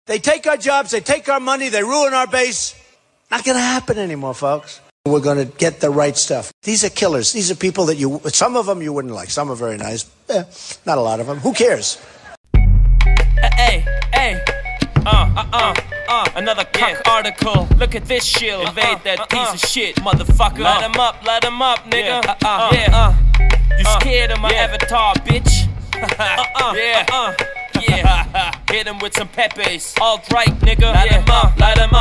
They take our jobs, they take our money, they ruin our base. Not going to happen anymore, folks. We're going to get the right stuff. These are killers. These are people that some of them you wouldn't like. Some are very nice. Not a lot of them. Who cares? Another cock article. Look at this shield. Invade that piece of shit, motherfucker. Light him up, nigga. You scared of my avatar, bitch? Hit him with some pepes. Alt-right, nigga. Light him up,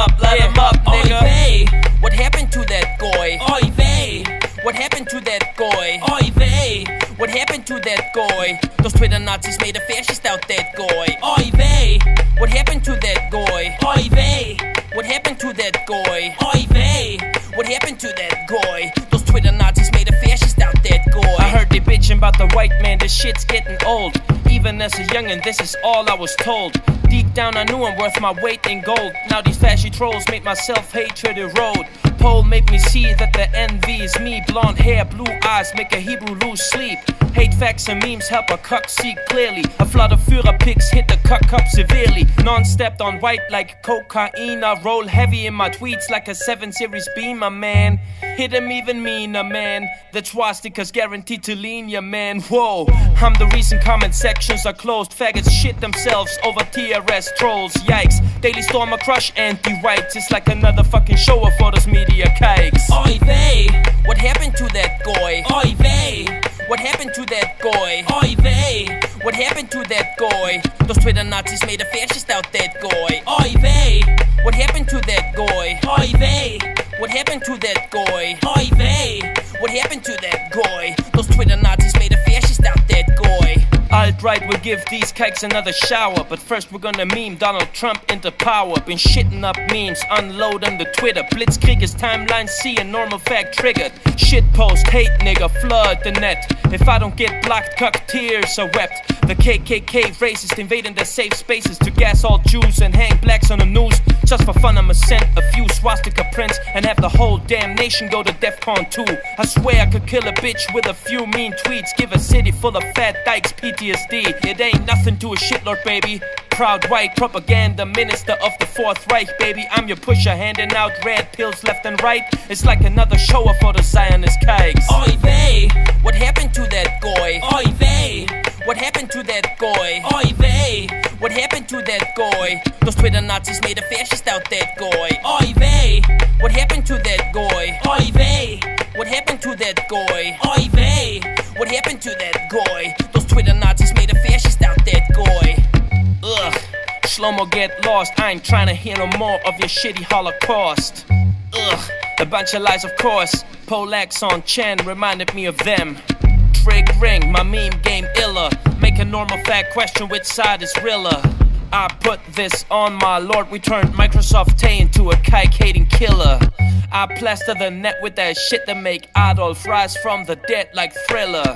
nigga. Oy vey, what happened to that goy? Oy vey, what happened to that goy? Oy vey, what happened to that goy? Those Twitter Nazis made a fascist out that goy. Oy vey, what happened to that goy? Oy vey, what happened to that goy? Oy vey, what happened to that goy? Those Twitter Nazis made a fascist out that goy. I heard they bitching about the white man, this shit's getting old. Even as a youngin', this is all I was told. Deep down I knew I'm worth my weight in gold. Now these fashy trolls make my self-hatred erode. Pole make me see that the envy is me. Blonde hair, blue eyes make a Hebrew lose sleep. Hate facts and memes help a cuck see clearly. A flood of Führer pics hit the cuck up severely. Non-stepped on white like cocaine. I roll heavy in my tweets like a 7 Series Beamer, man. Hit him even meaner, man. The swastikas guaranteed to lean ya, man. Whoa, I'm the reason comment sections are closed. Faggots shit themselves over TRS trolls. Yikes, Daily Stormer crush anti-whites. It's like another fucking show for those media kikes. Oy vey, what happened to that goy? Oy vey, what happened to that goy? Oy vey, what happened to that goy? Those Twitter Nazis made a fascist out that goy. Oy vey, what happened to that goy? Oy vey, what happened to that goy? Oy vey, what happened to that goy? Those Twitter Nazis made a fascist out that goy. Alt-right will give these kikes another shower. But first we're gonna meme Donald Trump into power. Been shitting up memes, unload on the Twitter. Blitzkrieg is timeline C, a normal fact triggered. Shitpost, hate nigga, flood the net. If I don't get blocked, cuck tears are wept. The KKK racist invading their safe spaces to gas all Jews and hang blacks on the news. Just for fun I'ma send a few swastika prints and have the whole damn nation go to DEFCON 2. I swear I could kill a bitch with a few mean tweets. Give a city full of fat dykes PTSD. It ain't nothing to a shitlord, baby. Proud white propaganda minister of the Fourth Reich, baby. I'm your pusher handing out red pills left and right. It's like another show for the Zionist kikes. Oy vey, what happened to that goy? Oy vey, what happened to that goy? Oy vey, what happened to that goy? Those Twitter Nazis made a fascist out that goy. Oy vey, what happened to that goy? Oy vey, what happened to that goy? Oy vey, what happened to that goy? Those Twitter Nazis made a fascist out that goy. Ugh, Shlomo get lost. I ain't trying to hear no more of your shitty Holocaust. Ugh, a bunch of lies of course. Polax on Chen reminded me of them. Trig ring, my meme game iller. Make a normal fact question which side is realer. I put this on my lord. We turned Microsoft Tay into a kike-hating killer. I plaster the net with that shit that make Adolf rise from the dead like Thriller.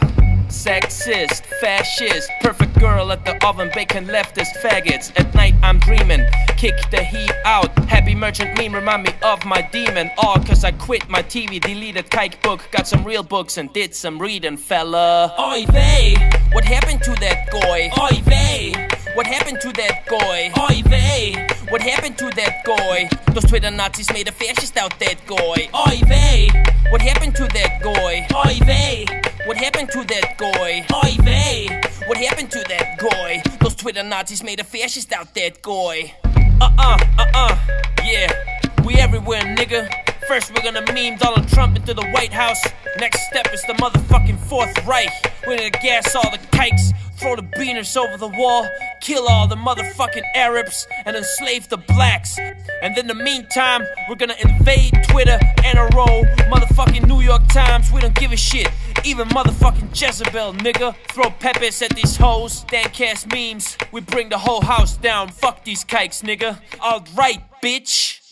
Sexist, fascist, perfect girl at the oven baking leftist faggots. At night I'm dreaming, kick the heat out. Happy merchant meme remind me of my demon. All cause I quit my TV, deleted kike book. Got some real books and did some reading, fella. Oy vey, what happened to that goy? Oy vey, what happened to that goy? Oy vey, what happened to that goy? Those Twitter Nazis made a fascist out that goy. Oy vey, what happened to that goy? Oy vey, what happened to that goy? Oy vey, what happened to that goy? Those Twitter Nazis made a fascist out that goy. Yeah, we everywhere, nigga. First we're gonna meme Donald Trump into the White House. Next step is the motherfucking Fourth Reich. We're gonna gas all the kikes, throw the beaners over the wall, kill all the motherfucking Arabs, and enslave the blacks. And in the meantime, we're gonna invade Twitter, NRO, motherfucking New York Times. We don't give a shit. Even motherfucking Jezebel, nigga. Throw pepes at these hoes, Dancast memes. We bring the whole house down. Fuck these kikes, nigga. Alt-right, bitch.